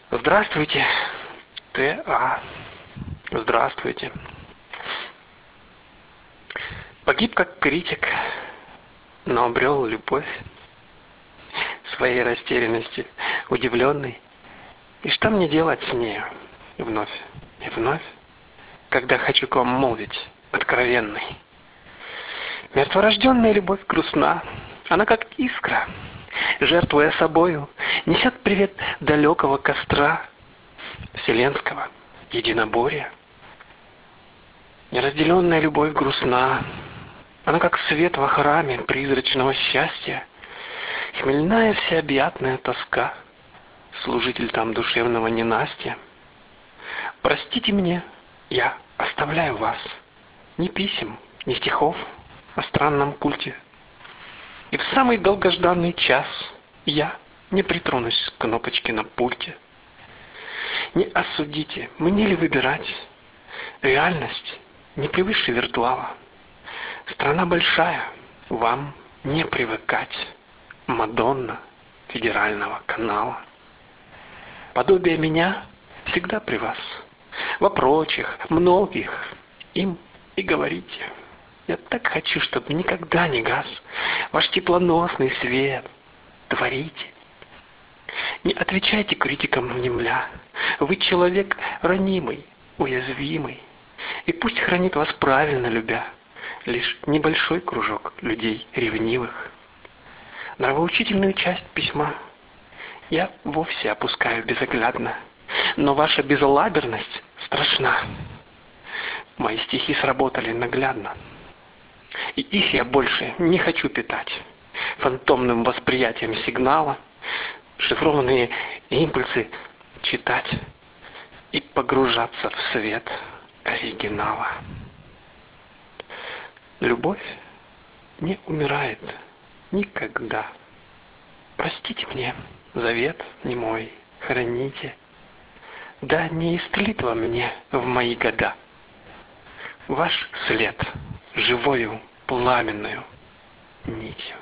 Здравствуйте, Т.А. Здравствуйте. Погиб как критик, но обрел любовь в своей растерянности, удивленный. И что мне делать с нею? Вновь и вновь, когда хочу к вам молвить, откровенный. Мертворожденная любовь грустна, она как искра, жертвуя собою, несет привет далекого костра вселенского единоборья. Неразделенная любовь грустна, она как свет во храме призрачного счастья, хмельная всеобъятная тоска, служитель там душевного ненастья. Простите мне, я оставляю вас, ни писем, ни стихов о странном культе. И в самый долгожданный час я не притронусь к кнопочке на пульте. Не осудите, мне ли выбирать? Реальность не превыше виртуала. Страна большая, вам не привыкать. Мадонна федерального канала. Подобие меня всегда при вас. Во прочих, многих, им и говорите. Я так хочу, чтобы никогда не гас ваш теплоносный свет. Творите. Не отвечайте критикам внемля. Вы человек ранимый, уязвимый. И пусть хранит вас правильно любя лишь небольшой кружок людей ревнивых. Нравоучительную часть письма я вовсе опускаю безоглядно, но ваша безалаберность страшна. Мои стихи сработали наглядно, и их я больше не хочу питать фантомным восприятием сигнала, шифрованные импульсы читать и погружаться в свет оригинала. Любовь не умирает никогда. Простите мне, завет немой храните. Да не истлит во мне в мои года ваш след живою пламенную нитью.